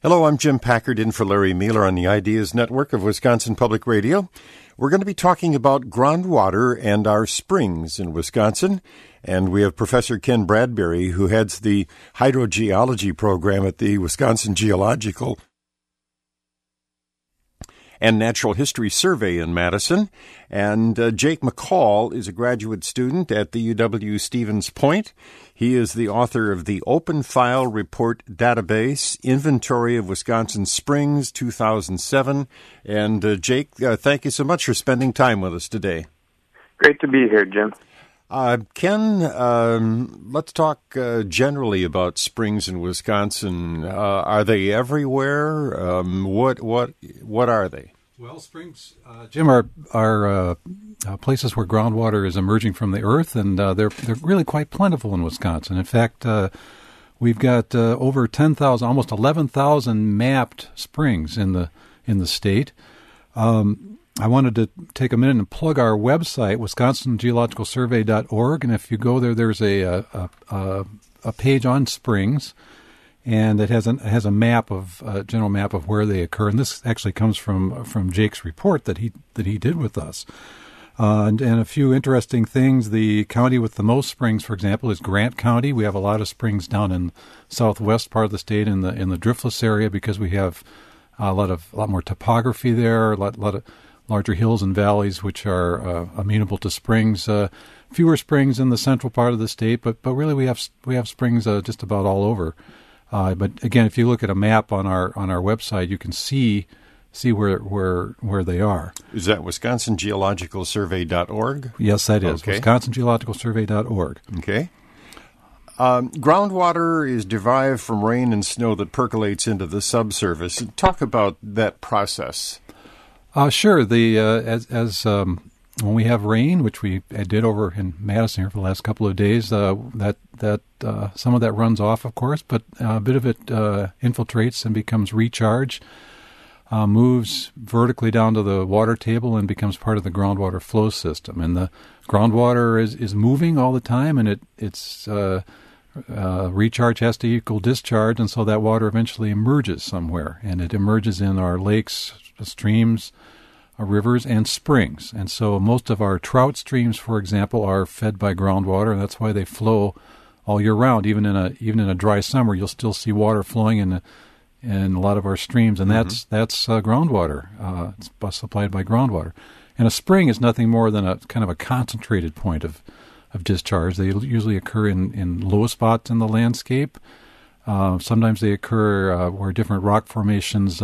Hello, I'm Jim Packard in for Larry Mueller on the Ideas Network of Wisconsin Public Radio. We're going to be talking about groundwater and our springs in Wisconsin. And we have Professor Ken Bradbury, who heads the hydrogeology program at the Wisconsin Geological and Natural History Survey in Madison. And Jake McCall is a graduate student at the UW-Stevens Point. He is the author of the Open File Report Database, Inventory of Wisconsin Springs, 2007. And Jake, thank you so much for spending time with us today. Great to be here, Jim. Ken, let's talk generally about springs in Wisconsin. Are they everywhere? What are they? Well, springs, Jim, are places where groundwater is emerging from the earth, and they're really quite plentiful in Wisconsin. In fact, we've got over 10,000, almost 11,000 mapped springs in the state. I wanted to take a minute and plug our website, wisconsingeologicalsurvey.org, and if you go there, there's a page on springs, and it has a map of general map of where they occur. And this actually comes from Jake's report that he did with us. And a few interesting things. The county with the most springs, for example, is Grant County. We have a lot of springs down in southwest part of the state in the Driftless area because we have a lot more topography there, a lot of larger hills and valleys which are amenable to springs. Fewer springs in the central part of the state, but really we have springs just about all over. But again, if you look at a map on our website, you can see where they are. Is that wisconsingeologicalsurvey.org? Yes, that is. Okay. wisconsingeologicalsurvey.org. Okay. Groundwater is derived from rain and snow that percolates into the subsurface. Talk about that process. Sure. When we have rain, which we did over in Madison here for the last couple of days, that some of that runs off, of course, but a bit of it infiltrates and becomes recharged, moves vertically down to the water table and becomes part of the groundwater flow system. And the groundwater is moving all the time, and its recharge has to equal discharge, and so that water eventually emerges somewhere, and it emerges in our lakes, streams, rivers, and springs. And so most of our trout streams, for example, are fed by groundwater, and that's why they flow all year round. Even in a dry summer, you'll still see water flowing in a lot of our streams, and that's groundwater. It's supplied by groundwater. And a spring is nothing more than a kind of a concentrated point of discharge. They usually occur in low spots in the landscape. Sometimes they occur where different rock formations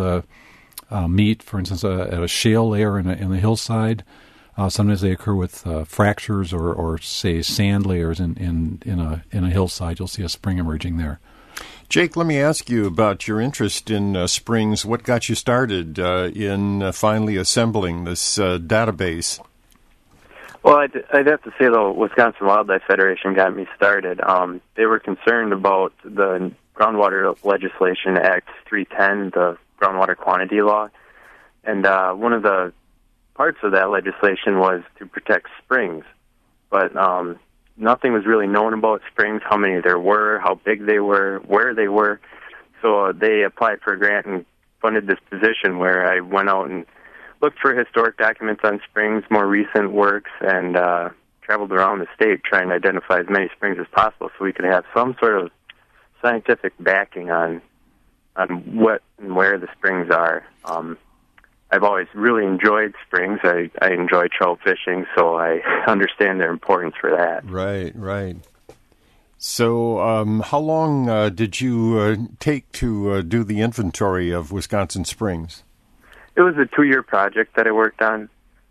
meet, for instance, at a shale layer in the hillside. Sometimes they occur with fractures or say sand layers in a hillside. You'll see a spring emerging there. Jake, let me ask you about your interest in springs. What got you started in finally assembling this database? Well, I'd have to say, though, Wisconsin Wildlife Federation got me started. They were concerned about the groundwater legislation, Act 310, the groundwater quantity law. And one of the parts of that legislation was to protect springs. But nothing was really known about springs, how many there were, how big they were, where they were. So they applied for a grant and funded this position where I went out and looked for historic documents on springs, more recent works, and traveled around the state trying to identify as many springs as possible so we could have some sort of scientific backing on what and where the springs are. I've always really enjoyed springs. I enjoy trout fishing, so I understand their importance for that. Right. So how long did you take to do the inventory of Wisconsin springs? It was a 2-year project that I worked on.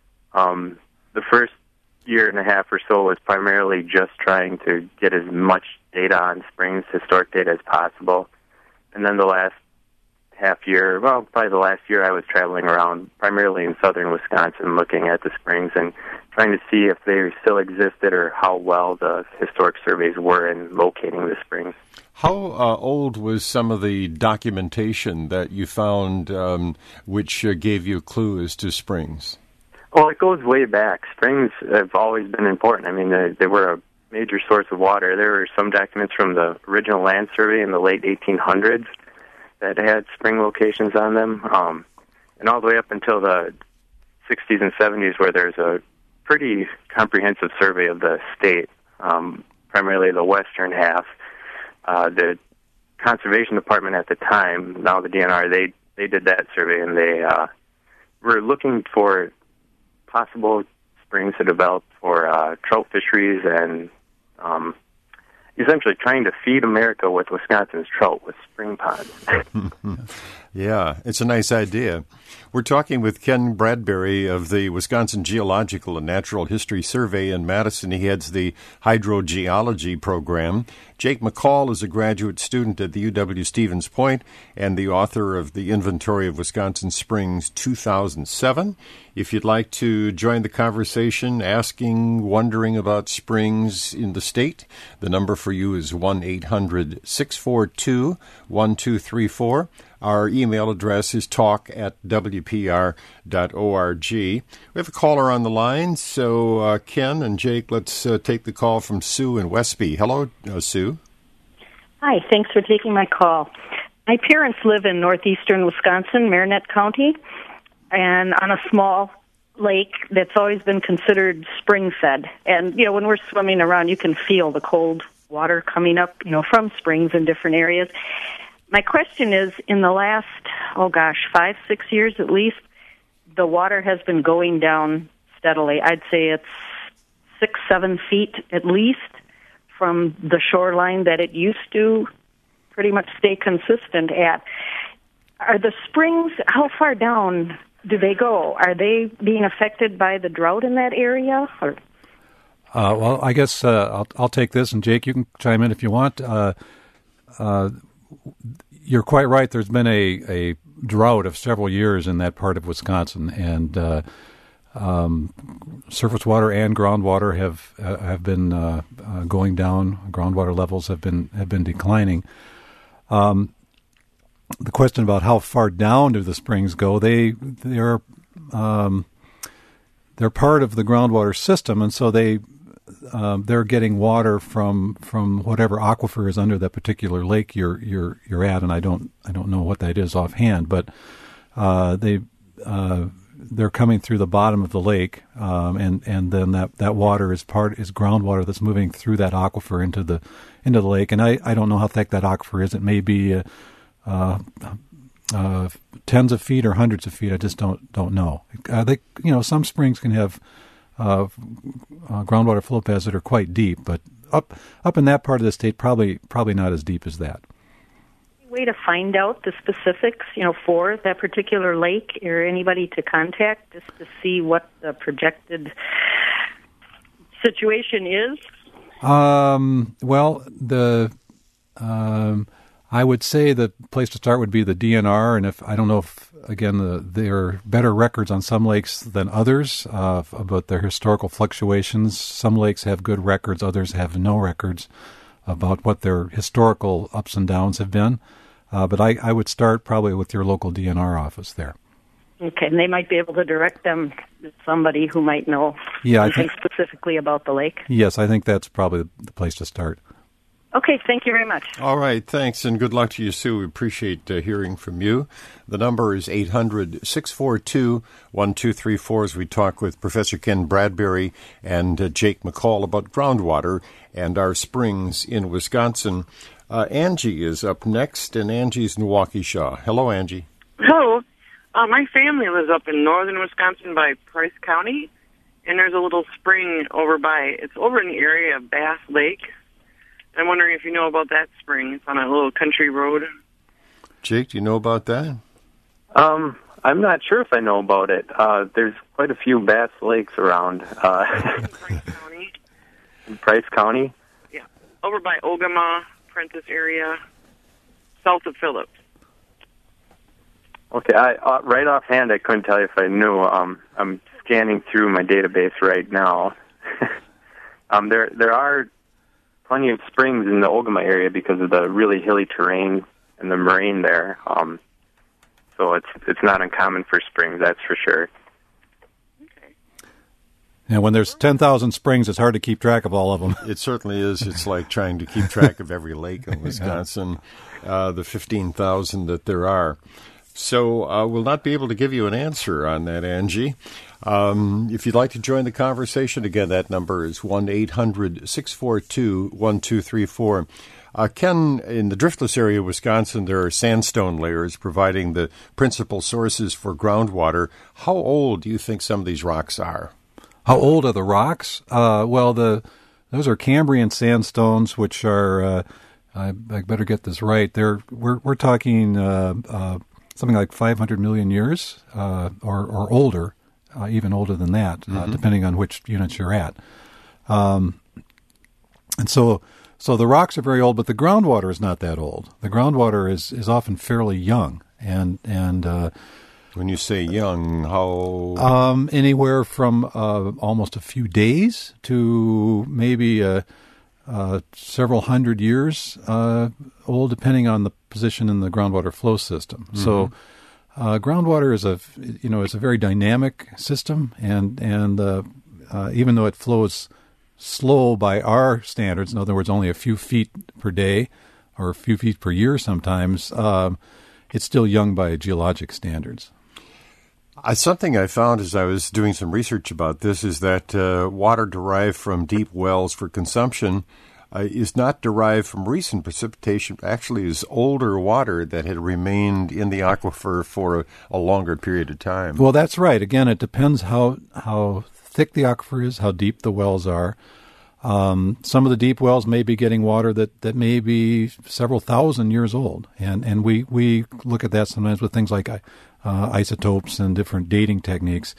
The first year and a half or so was primarily just trying to get as much data on springs, historic data, as possible. And then the last probably the last year, I was traveling around primarily in southern Wisconsin looking at the springs and trying to see if they still existed or how well the historic surveys were in locating the springs. How old was some of the documentation that you found which gave you a clue as to springs? Well, it goes way back. Springs have always been important. I mean, they were a major source of water. There were some documents from the original land survey in the late 1800s. that had spring locations on them, and all the way up until the 60s and 70s, where there's a pretty comprehensive survey of the state, primarily the western half. The Conservation Department at the time, now the DNR, they did that survey, and they were looking for possible springs to develop for trout fisheries and essentially trying to feed America with Wisconsin's trout with spring ponds. Yeah, it's a nice idea. We're talking with Ken Bradbury of the Wisconsin Geological and Natural History Survey in Madison. He heads the hydrogeology program. Jake McCall is a graduate student at the UW-Stevens Point and the author of the Inventory of Wisconsin Springs 2007. If you'd like to join the conversation, asking, wondering about springs in the state, the number for you is 1-800-642-1234. Our email address is talk@wpr.org. We have a caller on the line, so Ken and Jake, let's take the call from Sue in Westby. Hello, Sue. Hi, thanks for taking my call. My parents live in northeastern Wisconsin, Marinette County, and on a small lake that's always been considered spring-fed. And, you know, when we're swimming around, you can feel the cold water coming up, you know, from springs in different areas. My question is, in the last, 5-6 years at least, the water has been going down steadily. I'd say it's 6-7 feet at least from the shoreline that it used to pretty much stay consistent at. Are the springs, how far down do they go? Are they being affected by the drought in that area? Or? Well, I guess I'll take this, and Jake, you can chime in if you want. You're quite right. There's been a drought of several years in that part of Wisconsin, and surface water and groundwater have been going down. Groundwater levels have been declining. The question about how far down do the springs go? They're part of the groundwater system, and so they're getting water from whatever aquifer is under that particular lake you're at, and I don't know what that is offhand, but they're coming through the bottom of the lake, and then that water is groundwater that's moving through that aquifer into the lake, and I don't know how thick that aquifer is. It may be tens of feet or hundreds of feet. I just don't know. Some springs can have groundwater flow paths that are quite deep, but up in that part of the state, probably not as deep as that. Any way to find out the specifics, for that particular lake, or anybody to contact just to see what the projected situation is? I would say the place to start would be the DNR, and I don't know if there are better records on some lakes than others about their historical fluctuations. Some lakes have good records, others have no records about what their historical ups and downs have been. But I would start probably with your local DNR office there. Okay, and they might be able to direct them to somebody who might know something specifically about the lake? Yes, I think that's probably the place to start. Okay, thank you very much. All right, thanks, and good luck to you, Sue. We appreciate hearing from you. The number is 800-642-1234 as we talk with Professor Ken Bradbury and Jake McCall about groundwater and our springs in Wisconsin. Angie is up next, and Angie's in Waukesha. Hello, Angie. Hello. My family lives up in northern Wisconsin by Price County, and there's a little spring it's over in the area of Bass Lake. I'm wondering if you know about that spring. It's on a little country road. Jake, do you know about that? I'm not sure if I know about it. There's quite a few Bass Lakes around. Price County. In Price County? Yeah. Over by Ogama, Prentice area, south of Phillips. Okay, right offhand, I couldn't tell you if I knew. I'm scanning through my database right now. There are plenty of springs in the Ogama area because of the really hilly terrain and the moraine there. So it's not uncommon for springs, that's for sure. Okay. And when there's 10,000 springs, it's hard to keep track of all of them. It certainly is. It's like trying to keep track of every lake in Wisconsin. the 15,000 that there are. So we'll not be able to give you an answer on that, Angie. If you'd like to join the conversation, again, that number is 1-800-642-1234. Ken, in the driftless area of Wisconsin, there are sandstone layers providing the principal sources for groundwater. How old do you think some of these rocks are? How old are the rocks? Those are Cambrian sandstones, which are, I better get this right. We're talking something like 500 million years or older, even older than that, depending on which units you're at. And so the rocks are very old, but the groundwater is not that old. The groundwater is often fairly young, and when you say young, how anywhere from almost a few days to maybe several hundred years old, depending on the position in the groundwater flow system. Mm-hmm. So groundwater is a very dynamic system, and even though it flows slow by our standards, in other words, only a few feet per day or a few feet per year sometimes, it's still young by geologic standards. Something I found as I was doing some research about this is that water derived from deep wells for consumption is not derived from recent precipitation, actually is older water that had remained in the aquifer for a longer period of time. Well, that's right. Again, it depends how thick the aquifer is, how deep the wells are. Some of the deep wells may be getting water that may be several thousand years old, and we look at that sometimes with things like isotopes and different dating techniques.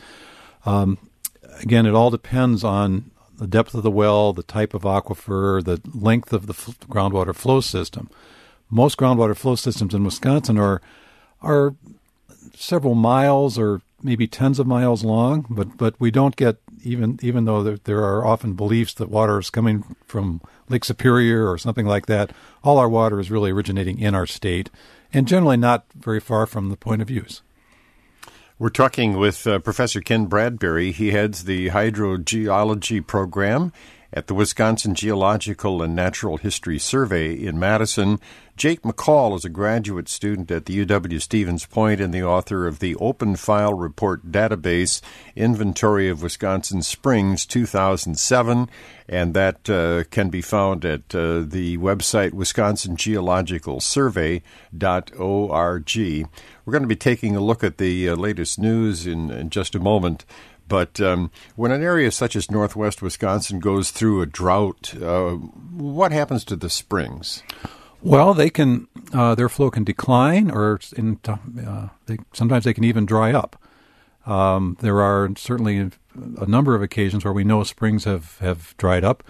Again, it all depends on the depth of the well, the type of aquifer, the length of the groundwater flow system. Most groundwater flow systems in Wisconsin are several miles or maybe tens of miles long, but we don't get, even though there are often beliefs that water is coming from Lake Superior or something like that, all our water is really originating in our state and generally not very far from the point of use. We're talking with Professor Ken Bradbury. He heads the hydrogeology program at the Wisconsin Geological and Natural History Survey in Madison. Jake McCall is a graduate student at the UW-Stevens Point and the author of the Open File Report Database Inventory of Wisconsin Springs 2007, and that can be found at the website wisconsingeologicalsurvey.org. We're going to be taking a look at the latest news in just a moment. But when an area such as northwest Wisconsin goes through a drought, what happens to the springs? Well, they can their flow can decline, or sometimes they can even dry up. There are certainly a number of occasions where we know springs have dried up.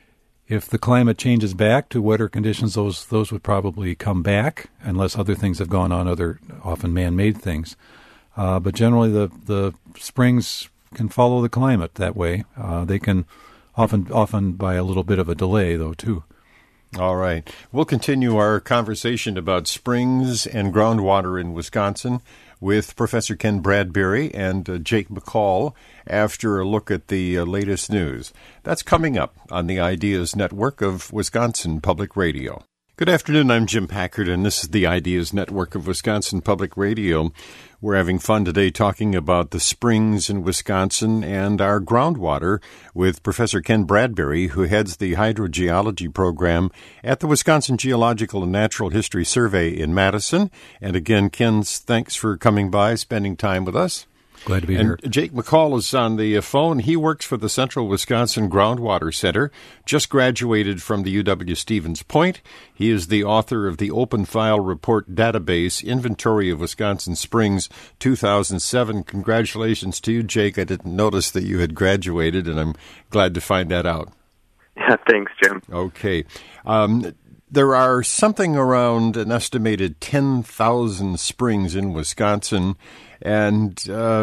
If the climate changes back to wetter conditions, those would probably come back, unless other things have gone on, other often man-made things. But generally, the springs can follow the climate that way. They can often by a little bit of a delay, though, too. All right. We'll continue our conversation about springs and groundwater in Wisconsin with Professor Ken Bradbury and Jake McCall after a look at the latest news. That's coming up on the Ideas Network of Wisconsin Public Radio. Good afternoon. I'm Jim Packard, and this is the Ideas Network of Wisconsin Public Radio. We're having fun today talking about the springs in Wisconsin and our groundwater with Professor Ken Bradbury, who heads the hydrogeology program at the Wisconsin Geological and Natural History Survey in Madison. And again, Ken, thanks for coming by, spending time with us. Glad to be here. Jake McCall is on the phone. He works for the Central Wisconsin Groundwater Center, just graduated from the UW-Stevens Point. He is the author of the Open File Report Database Inventory of Wisconsin Springs 2007. Congratulations to you, Jake. I didn't notice that you had graduated, and I'm glad to find that out. Yeah, thanks, Jim. Okay. There are something around an estimated 10,000 springs in Wisconsin, and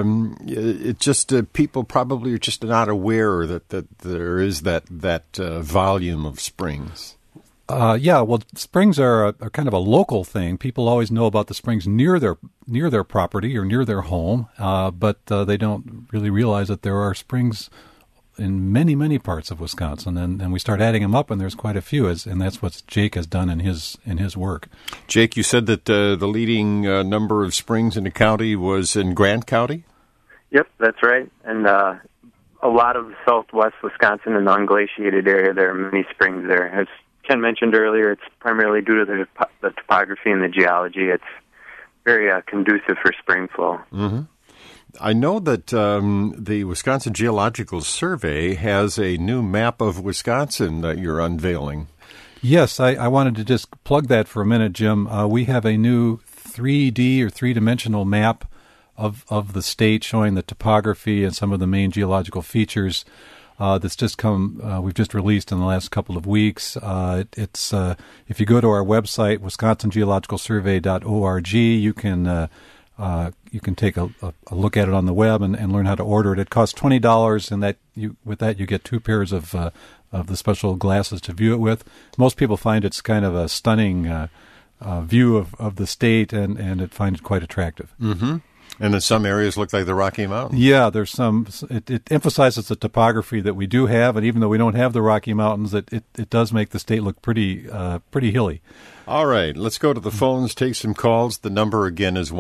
it just people probably are just not aware that there is that volume of springs. Well, springs are kind of a local thing. People always know about the springs near their property or near their home, but they don't really realize that there are springs in many, many parts of Wisconsin, and we start adding them up, and there's quite a few, and that's what Jake has done in his work. Jake, you said that the leading number of springs in the county was in Grant County? Yep, that's right. And a lot of southwest Wisconsin and the unglaciated area, there are many springs there. As Ken mentioned earlier, it's primarily due to the topography and the geology. It's very conducive for spring flow. Mm-hmm. I know that the Wisconsin Geological Survey has a new map of Wisconsin that you're unveiling. Yes, I wanted to just plug that for a minute, Jim. We have a new 3D or three-dimensional map of the state showing the topography and some of the main geological features that's just we've just released in the last couple of weeks. It's if you go to our website, wisconsingeologicalsurvey.org, you can take a look at it on the web and learn how to order it. It costs $20, and with that you get 2 pairs of the special glasses to view it with. Most people find it's kind of a stunning view of the state, and it finds it quite attractive. Mm-hmm. And in some areas look like the Rocky Mountains. Yeah, there's some. It emphasizes the topography that we do have, and even though we don't have the Rocky Mountains, it does make the state look pretty hilly. All right, let's go to the phones, take some calls. The number again is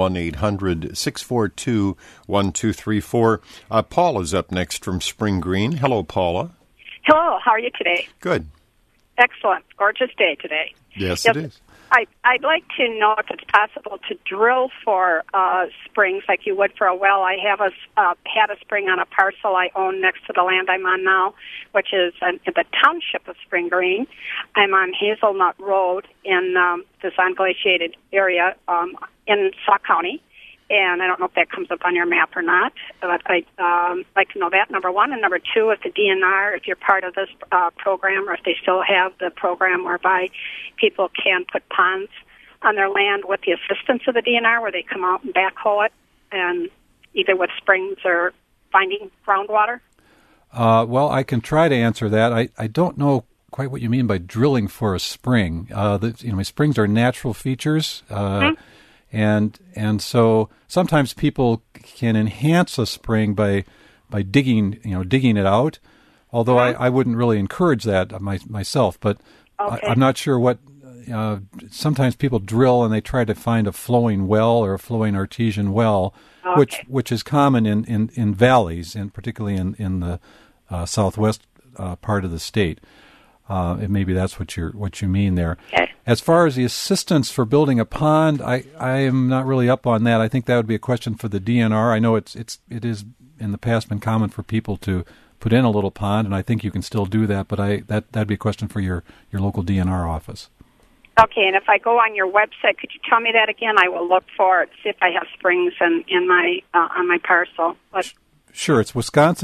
1-800-642-1234. Paula is up next from Spring Green. Hello, Paula. Hello, how are you today? Good. Excellent. Gorgeous day today. Yes, it is. I'd like to know if it's possible to drill for springs like you would for a well. I have had a spring on a parcel I own next to the land I'm on now, which is in the township of Spring Green. I'm on Hazelnut Road in this unglaciated area in Sauk County. And I don't know if that comes up on your map or not, but I'd like to know that, number one. And number two, if the DNR, if you're part of this program, or if they still have the program whereby people can put ponds on their land with the assistance of the DNR, where they come out and backhoe it, and either with springs or finding groundwater. Well, I can try to answer that. I don't know quite what you mean by drilling for a spring. Springs are natural features. Mm-hmm. And so sometimes people can enhance a spring by digging it out. Although I wouldn't really encourage that myself, but okay. I'm not sure what. Sometimes people drill and they try to find a flowing well or a flowing artesian well, okay. which is common in valleys, and particularly in the southwest part of the state. And maybe that's what you mean there. Okay. As far as the assistance for building a pond, I am not really up on that. I think that would be a question for the DNR. I know it is in the past been common for people to put in a little pond, and I think you can still do that. But that'd be a question for your local DNR office. Okay, and if I go on your website, could you tell me that again? I will look for it, see if I have springs in my on my parcel. But sure, it's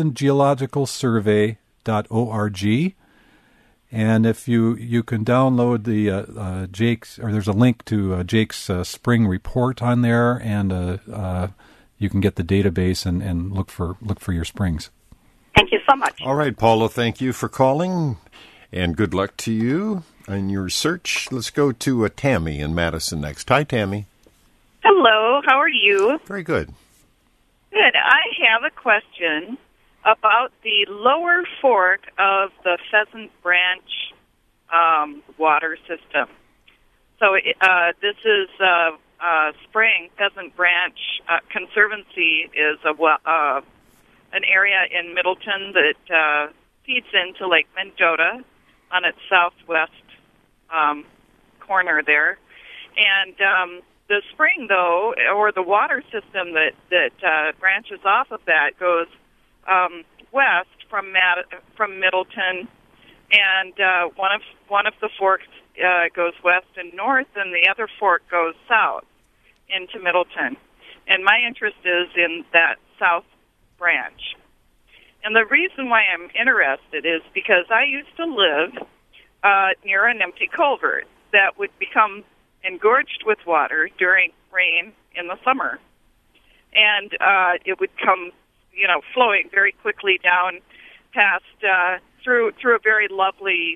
wisconsingeologicalsurvey.org. And if you can download the Jake's, or there's a link to Jake's spring report on there, and you can get the database and look for your springs. Thank you so much. All right, Paula, thank you for calling, and good luck to you in your search. Let's go to Tammy in Madison next. Hi, Tammy. Hello, how are you? Very good. Good. I have a question about the lower fork of the Pheasant Branch water system. So this is spring. Pheasant Branch Conservancy is an area in Middleton that feeds into Lake Mendota on its southwest corner there. And the spring, though, or the water system that branches off of that goes west from Middleton, and one of the forks goes west and north, and the other fork goes south into Middleton. And my interest is in that south branch. And the reason why I'm interested is because I used to live near an empty culvert that would become engorged with water during rain in the summer, and it would come flowing very quickly down past through a very lovely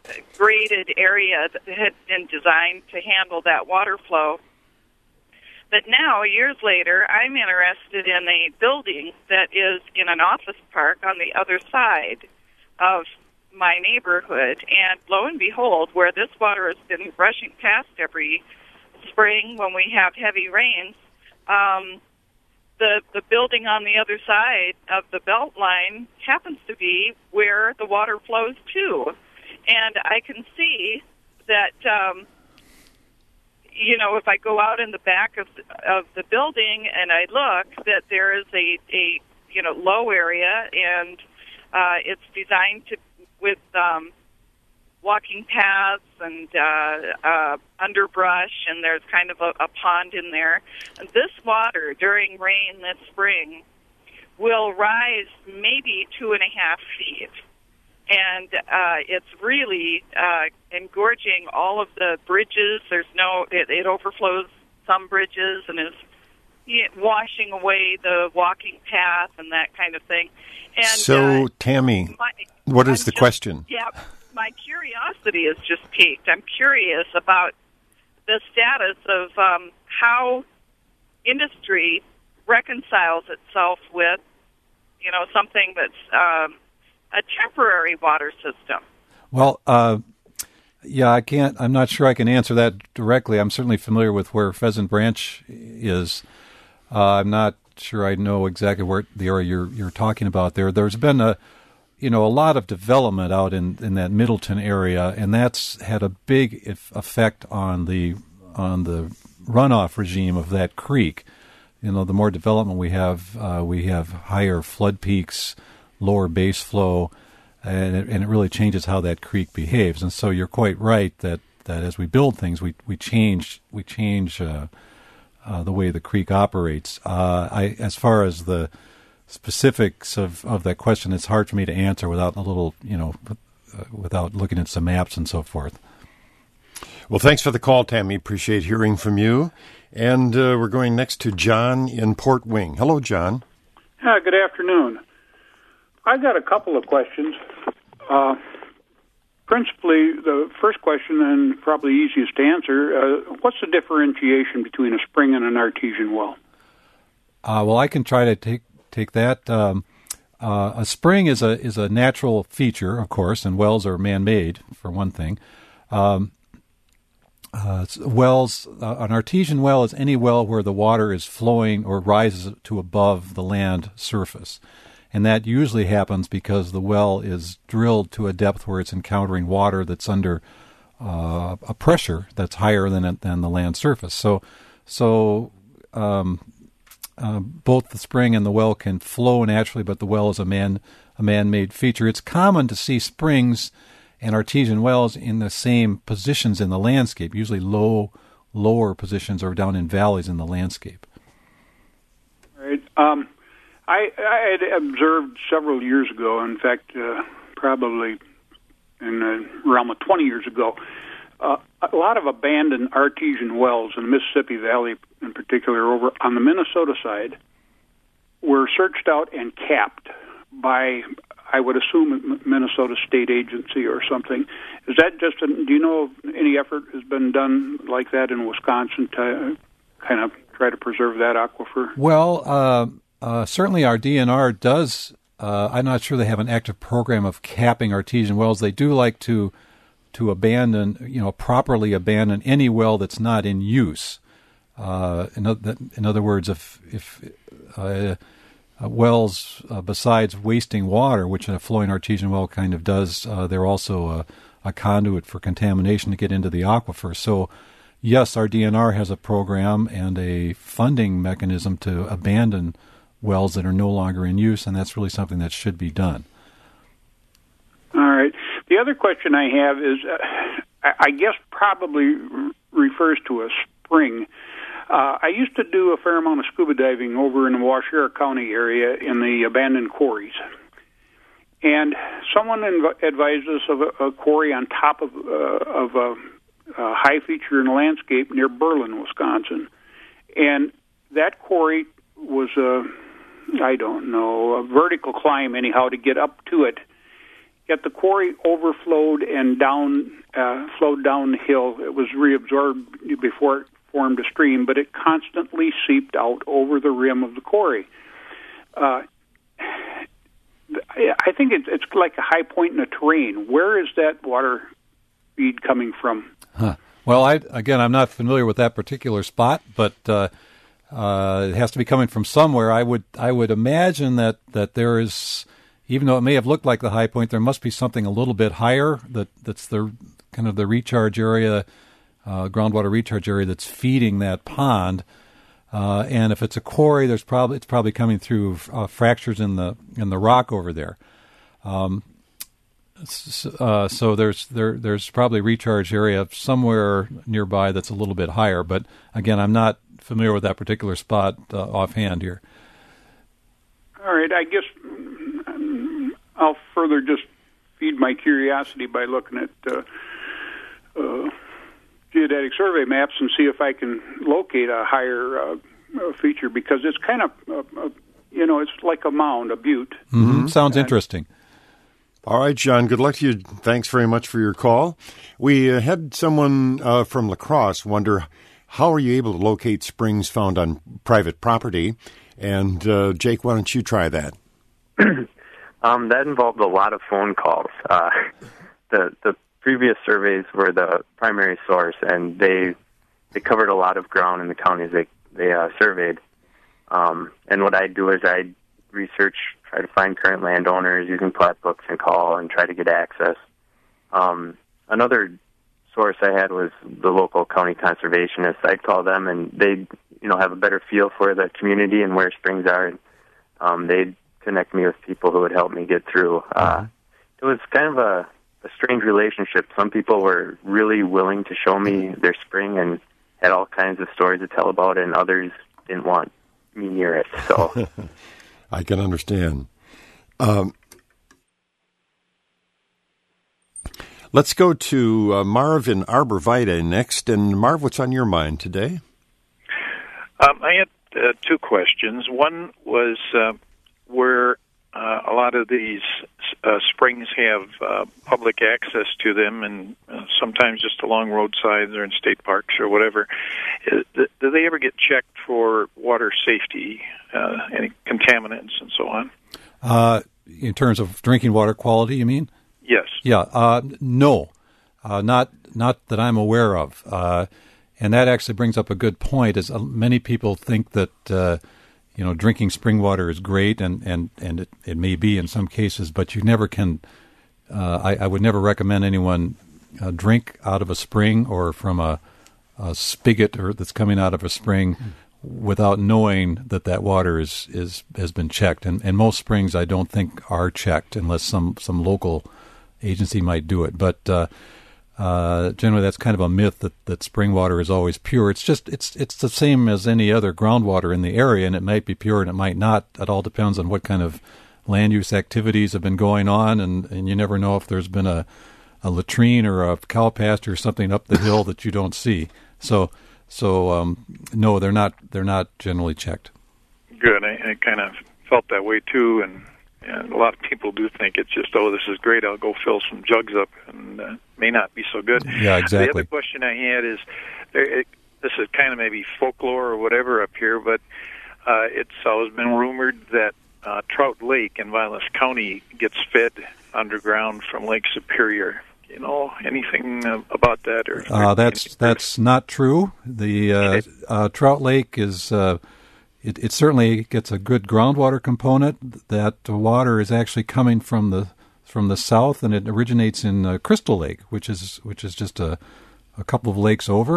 graded area that had been designed to handle that water flow. But now, years later, I'm interested in a building that is in an office park on the other side of my neighborhood. And lo and behold, where this water has been rushing past every spring when we have heavy rains, the building on the other side of the belt line happens to be where the water flows to. And I can see that, if I go out in the back of the building and I look, that there is a low area, and it's designed with walking paths and underbrush, and there's kind of a pond in there. And this water during rain this spring will rise maybe 2.5 feet. And it's really engorging all of the bridges. It overflows some bridges and is washing away the walking path and that kind of thing. And so, Tammy, what is the question? Yeah, my curiosity is just piqued. I'm curious about the status of how industry reconciles itself with, something that's a temporary water system. Well, I'm not sure I can answer that directly. I'm certainly familiar with where Pheasant Branch is. I'm not sure I know exactly where the area you're talking about there. There's been a lot of development out in that Middleton area, and that's had a big effect on the runoff regime of that creek. The more development we have higher flood peaks, lower base flow, and it really changes how that creek behaves. And so you're quite right that as we build things, we change the way the creek operates. As far as the specifics of that question, it's hard for me to answer without without looking at some maps and so forth. Well, thanks for the call, Tammy. Appreciate hearing from you. And we're going next to John in Port Wing. Hello, John. Hi, good afternoon. I've got a couple of questions. Principally, the first question, and probably easiest to answer, what's the differentiation between a spring and an artesian well? Well, I can try to take that. A spring is a natural feature, of course, and wells are man-made, for one thing. Wells, an artesian well is any well where the water is flowing or rises to above the land surface. And that usually happens because the well is drilled to a depth where it's encountering water that's under a pressure that's higher than the land surface. So both the spring and the well can flow naturally, but the well is a man-made feature. It's common to see springs and artesian wells in the same positions in the landscape, usually lower positions or down in valleys in the landscape. Right. I had observed several years ago, in fact, probably in the realm of 20 years ago, a lot of abandoned artesian wells in the Mississippi Valley, in particular, over on the Minnesota side, were searched out and capped by, I would assume, Minnesota State Agency or something. Is that just, do you know if any effort has been done like that in Wisconsin to kind of try to preserve that aquifer? Well, certainly our DNR does. I'm not sure they have an active program of capping artesian wells. They do like to abandon, properly abandon any well that's not in use. In other words, if wells, besides wasting water, which a flowing artesian well kind of does, they're also a conduit for contamination to get into the aquifer. So, yes, our DNR has a program and a funding mechanism to abandon wells that are no longer in use, and that's really something that should be done. All right. The other question I have is, I guess probably refers to a spring. I used to do a fair amount of scuba diving over in the Washoe County area in the abandoned quarries. And someone advised us of a quarry on top of a high feature in the landscape near Berlin, Wisconsin. And that quarry was a vertical climb anyhow to get up to it. Yet the quarry overflowed and flowed down the hill. It was reabsorbed before it formed a stream, but it constantly seeped out over the rim of the quarry. I think it's like a high point in the terrain. Where is that water feed coming from? Huh. Well, I'm not familiar with that particular spot, but it has to be coming from somewhere. I would imagine that there is, even though it may have looked like the high point, there must be something a little bit higher that's the kind of the recharge area, groundwater recharge area that's feeding that pond. And if it's a quarry, it's probably coming through fractures in the rock over there. So there's probably a recharge area somewhere nearby that's a little bit higher. But again, I'm not familiar with that particular spot offhand here. All right, I guess I'll further just feed my curiosity by looking at geodetic survey maps and see if I can locate a higher feature, because it's kind of, it's like a mound, a butte. Mm-hmm. Sounds interesting. All right, John, good luck to you. Thanks very much for your call. We had someone from La Crosse wonder, how are you able to locate springs found on private property? And Jake, why don't you try that? That involved a lot of phone calls. The previous surveys were the primary source, and they covered a lot of ground in the counties they surveyed. And what I do is I research, try to find current landowners using plat books and call and try to get access. Another source I had was the local county conservationists. I'd call them, and they'd have a better feel for the community and where springs are. They'd connect me with people who would help me get through. It was kind of a strange relationship. Some people were really willing to show me their spring and had all kinds of stories to tell about it, and others didn't want me near it. So I can understand. Let's go to Marv in Arbor Vitae next. And Marv, what's on your mind today? I had two questions. One was where a lot of these springs have public access to them, and sometimes just along roadsides or in state parks or whatever. Do they ever get checked for water safety, any contaminants and so on? In terms of drinking water quality, you mean? Yes. Yeah. No, not that I'm aware of. And that actually brings up a good point. Is many people think that drinking spring water is great, and it may be in some cases, but you never can. I would never recommend anyone drink out of a spring or from a spigot that's coming out of a spring without knowing that water has been checked. And most springs, I don't think, are checked unless some local agency might do it. But generally, that's kind of a myth that spring water is always pure. It's the same as any other groundwater in the area, and it might be pure and it might not. It all depends on what kind of land use activities have been going on, and you never know if there's been a latrine or a cow pasture or something up the hill that you don't see. So no, they're not generally checked. Good. I kind of felt that way too, and a lot of people do think it's just, this is great, I'll go fill some jugs up, and may not be so good. Yeah, exactly. The other question I had is, this is kind of maybe folklore or whatever up here, but it's always been rumored that Trout Lake in Vilas County gets fed underground from Lake Superior. Anything about that? Or that's not true. The Trout Lake is... It certainly gets a good groundwater component. That water is actually coming from the south, and it originates in Crystal Lake, which is just a couple of lakes over,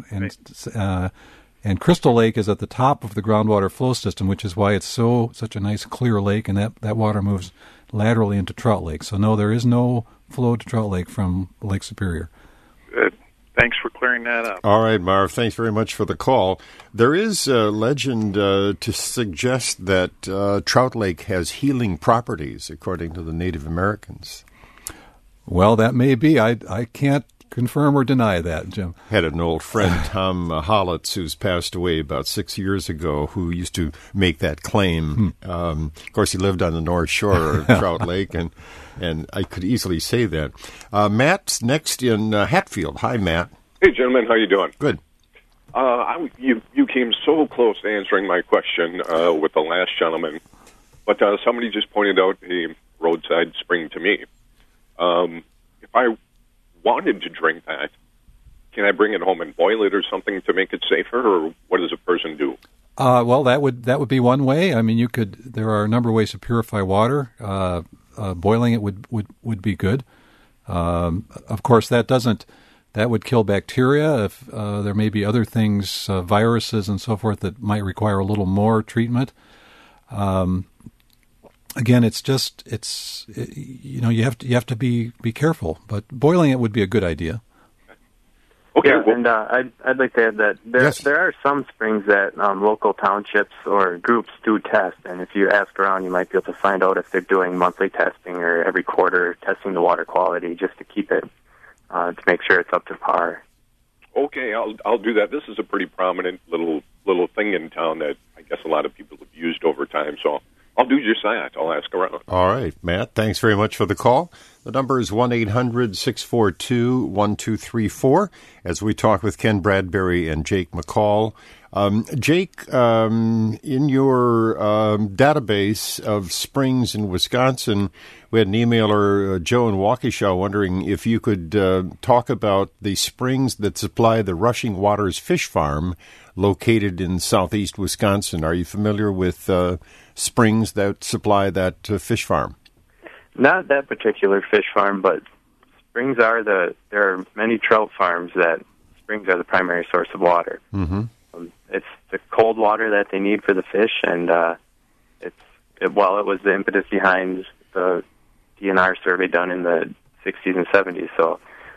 and Crystal Lake is at the top of the groundwater flow system, which is why it's such a nice clear lake, and that water moves laterally into Trout Lake. So no, there is no flow to Trout Lake from Lake Superior. Good. Thanks for clearing that up. All right, Marv, thanks very much for the call. There is a legend to suggest that Trout Lake has healing properties, according to the Native Americans. Well, that may be. I can't confirm or deny that, Jim. Had an old friend, Tom Hollitz, who's passed away about 6 years ago, who used to make that claim. Of course, he lived on the North Shore of Trout Lake, and I could easily say that. Matt's next in Hatfield. Hi, Matt. Hey, gentlemen. How you doing? Good. You came so close to answering my question with the last gentleman, but somebody just pointed out a roadside spring to me. If I wanted to drink that, can I bring it home and boil it or something to make it safer, or what does a person do? Well, that would be one way. I mean, there are a number of ways to purify water. Boiling it would be good. Of course, that would kill bacteria. If there may be other things, viruses and so forth, that might require a little more treatment. Again, you have to be careful, but boiling it would be a good idea. Okay, yeah, and I'd like to add that there are some springs that local townships or groups do test, and if you ask around, you might be able to find out if they're doing monthly testing or every quarter testing the water quality just to keep it to make sure it's up to par. Okay, I'll do that. This is a pretty prominent little thing in town that I guess a lot of people have used over time, so I'll do just that. I'll ask around. All right, Matt, thanks very much for the call. The number is 1-800-642-1234 as we talk with Ken Bradbury and Jake McCall. Jake, in your database of springs in Wisconsin, we had an emailer, Joe in Waukesha, wondering if you could talk about the springs that supply the Rushing Waters Fish Farm located in southeast Wisconsin. Are you familiar with springs that supply that fish farm? Not that particular fish farm, but springs there are many trout farms that springs are the primary source of water. Mm-hmm. It's the cold water that they need for the fish, and it was the impetus behind the DNR survey done in the 60s and 70s. So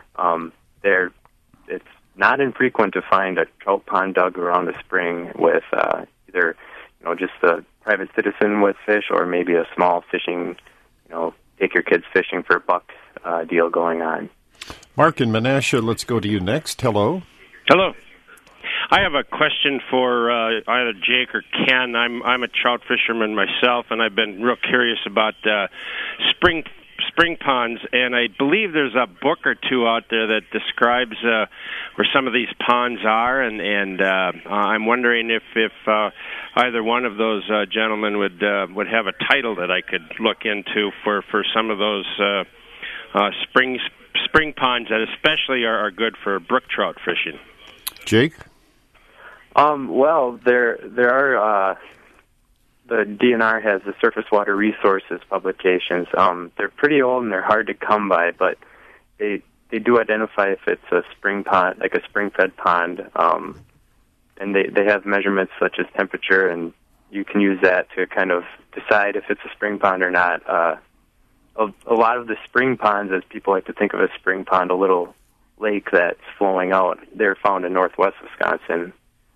it's not infrequent to find a trout pond dug around a spring with either just a private citizen with fish or maybe a small fishing, take your kids fishing for bucks deal going on. Mark in Menasha, let's go to you next. Hello. Hello. I have a question for either Jake or Ken. I'm a trout fisherman myself, and I've been real curious about spring ponds, and I believe there's a book or two out there that describes where some of these ponds are, and I'm wondering if either one of those gentlemen would have a title that I could look into for some of those spring ponds that especially are good for brook trout fishing. Jake? Well, there are. The DNR has the Surface Water Resources publications. They're pretty old and they're hard to come by, but they do identify if it's a spring pond, like a spring-fed pond, and they have measurements such as temperature, and you can use that to kind of decide if it's a spring pond or not. A lot of the spring ponds, as people like to think of a spring pond, a little lake that's flowing out, they're found in northwest Wisconsin.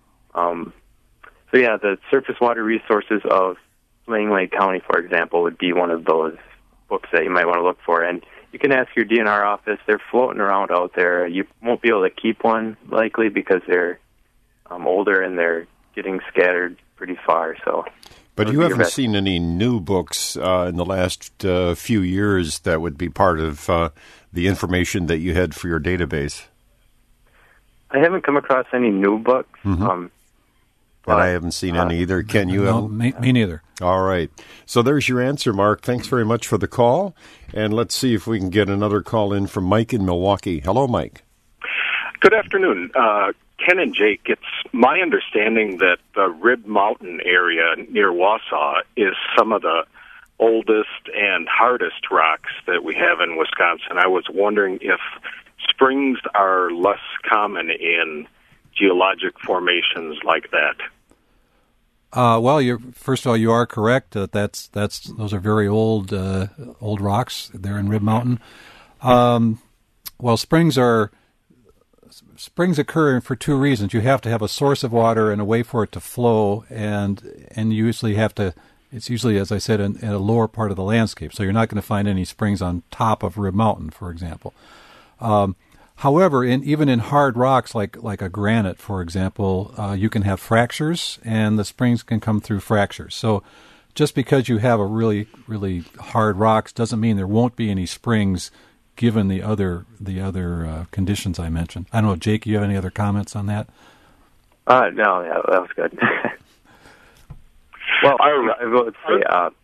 So yeah, the Surface Water Resources of Sling Lake County, for example, would be one of those books that you might want to look for. And you can ask your DNR office. They're floating around out there. You won't be able to keep one, likely, because they're older and they're getting scattered pretty far. But you haven't seen any new books in the last few years that would be part of the information that you had for your database? I haven't come across any new books. Mm-hmm. And I haven't seen any either. Ken, you no, have? Me neither. All right. So there's your answer, Mark. Thanks very much for the call. And let's see if we can get another call in from Mike in Milwaukee. Hello, Mike. Good afternoon. Ken and Jake, it's my understanding that the Rib Mountain area near Wausau is some of the oldest and hardest rocks that we have in Wisconsin. I was wondering if springs are less common in geologic formations like that. Well, first of all, you are correct. Those are very old rocks there in Rib Mountain. Well, springs occur for two reasons. You have to have a source of water and a way for it to flow, and you usually have to. It's usually, as I said, in a lower part of the landscape. So you're not going to find any springs on top of Rib Mountain, for example. However, even in hard rocks like a granite, for example, you can have fractures, and the springs can come through fractures. So just because you have a really, really hard rocks doesn't mean there won't be any springs given the other conditions I mentioned. I don't know, Jake, you have any other comments on that? No, yeah, that was good. Well, I would say,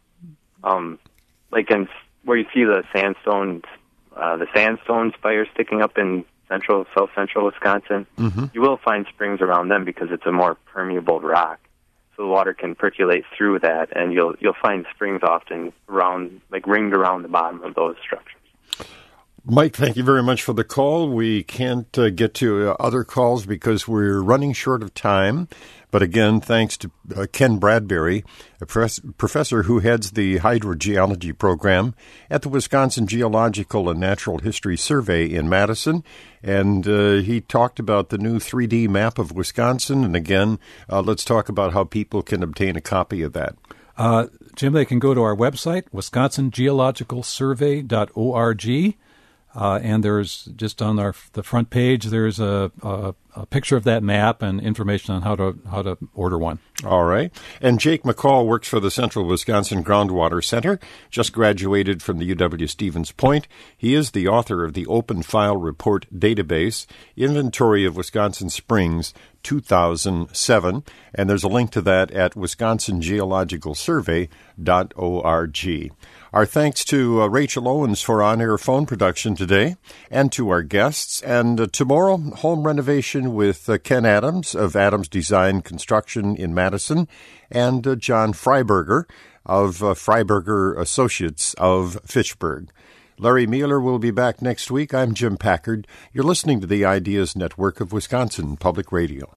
like in where you see the sandstone spires sticking up in south central Wisconsin, you will find springs around them because it's a more permeable rock. So the water can percolate through that, and you'll find springs often ringed around the bottom of those structures. Mike, thank you very much for the call. We can't get to other calls because we're running short of time. But again, thanks to Ken Bradbury, a professor who heads the hydrogeology program at the Wisconsin Geological and Natural History Survey in Madison. And he talked about the new 3D map of Wisconsin. And again, let's talk about how people can obtain a copy of that. Jim, they can go to our website, wisconsingeologicalsurvey.org. And there's just on the front page, there's a picture of that map and information on how to order one. All right. And Jake McCall works for the Central Wisconsin Groundwater Center, just graduated from the UW-Stevens Point. He is the author of the Open File Report Database, Inventory of Wisconsin Springs, 2007, and there's a link to that at wisconsingeologicalsurvey.org. Our thanks to Rachel Owens for on-air phone production today, and to our guests. And tomorrow, home renovation with Ken Adams of Adams Design Construction in Madison, and John Freiberger of Freiberger Associates of Fitchburg. Larry Mueller will be back next week. I'm Jim Packard. You're listening to the Ideas Network of Wisconsin Public Radio.